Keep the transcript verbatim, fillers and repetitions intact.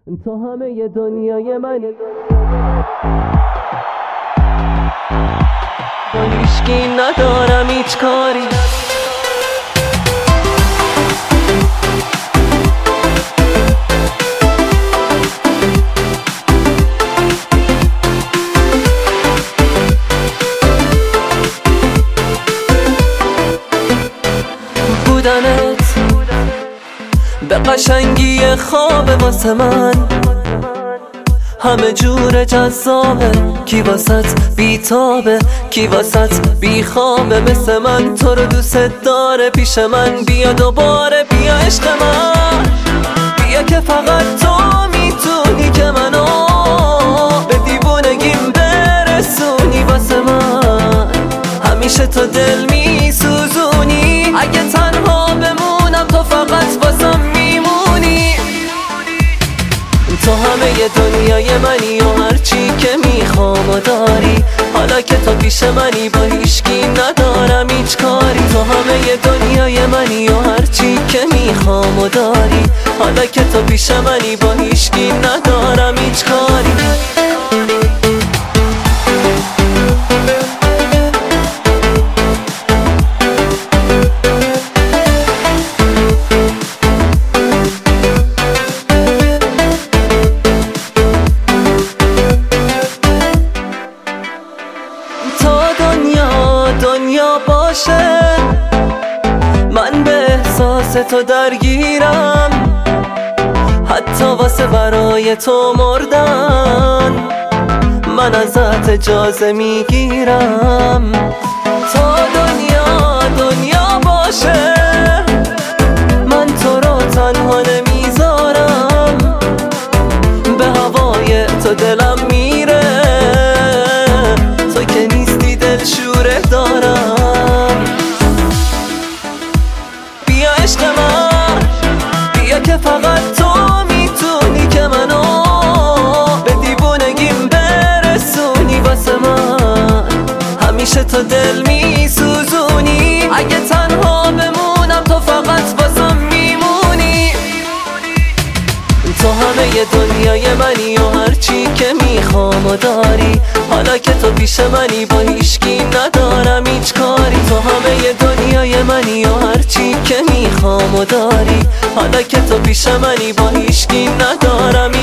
تو همه دنیای منی، با هیچکی ندارم هیچ کاری. بودنت به قشنگی خواب واسه من همه جور جذابه، کی واسط بیتابه، کی واسط بیخوابه. مثل من تو رو دوست داره، پیش من بیا دوباره، بیا عشق من، بیا که فقط تو میتونی که منو به دیوونگیم برسونی. واسه من همیشه تو دل میسوزونی، اگه تنها بمونم تو فقط واسم میمونی. تو همه دنیای منی و هرچی که میخوام و داری، حالا که تو پیش منی با هیچکی ندارم هیچ کاری. تو همه دنیای منی و هرچی که میخوام و داری، حالا که تو پیش منی با هیچکی ندارم هیچ کاری. دنیا باشه من به احساس تو درگیرم، حتی واسه برای تو مردن من ازت اجازه میگیرم. تا دنیا دنیا باشه من تو رو تنها نمیذارم، به هوای تو دلم میره، تو که نیستی دلشوره دارم. بیا عشق من، بیا که فقط تو میتونی که منو به دیوونگیم برسونی. واسه من همیشه تو دل میسوزونی، اگه تنها بمونم تو فقط واسم میمونی. تو همه دنیای منی و هرچی که میخوام و داری، حالا که تو پیش منی با هیچکی ندارم هیچ کاری. تو همه دنیای منی و هرچی که میخوام و داری، حالا که تو پیش منی با هیچکی ندارم